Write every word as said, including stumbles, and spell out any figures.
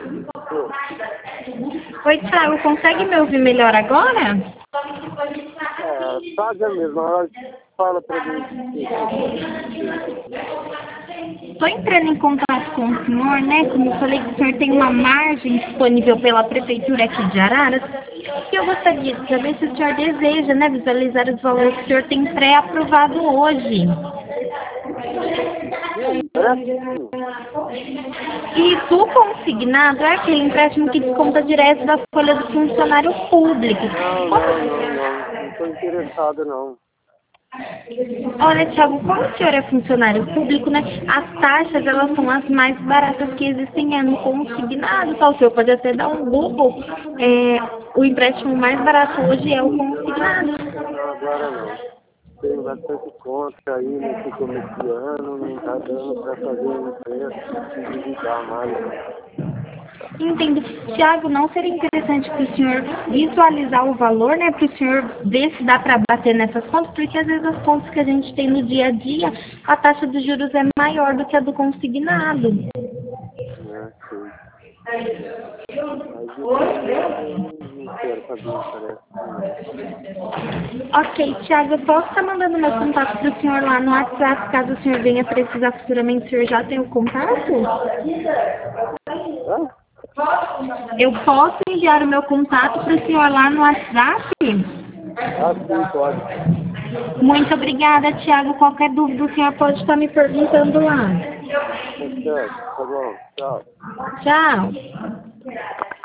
Oi, Thiago, consegue me ouvir melhor agora? É, paga mesmo, ela fala pra mim. Estou entrando em contato com o senhor, né? Como eu falei que o senhor tem uma margem disponível pela Prefeitura aqui de Araras. E eu gostaria de saber se o senhor deseja, né, visualizar os valores que o senhor tem pré-aprovado hoje. Isso, o consignado é aquele empréstimo que desconta direto da folha do funcionário público. Não, não, não, não. Não estou interessado, não. Olha, Thiago, como o senhor é funcionário público, né? As taxas, elas são as mais baratas que existem, é no consignado, tá? O senhor pode até dar um Google. É, o empréstimo mais barato hoje é o consignado. Não, agora não. Tem bastante conta aí nesse começo de ano, não está dando para fazer um empréstimo, endividar mais. Entendo. Tiago, não seria interessante para o senhor visualizar o valor, né? Para o senhor ver se dá para bater nessas contas, porque às vezes as contas que a gente tem no dia a dia, a taxa de juros é maior do que a do consignado. É, sim. Mas eu não quero fazer isso, Ok, Tiago, eu posso estar mandando meu contato para o senhor lá no WhatsApp, caso o senhor venha precisar futuramente, o senhor já tem o contato? Hã? Eu posso enviar o meu contato para o senhor lá no WhatsApp? Ah, sim, pode. Muito obrigada, Tiago. Qualquer dúvida o senhor pode estar me perguntando lá. Tá certo, tá bom, tchau. Tchau.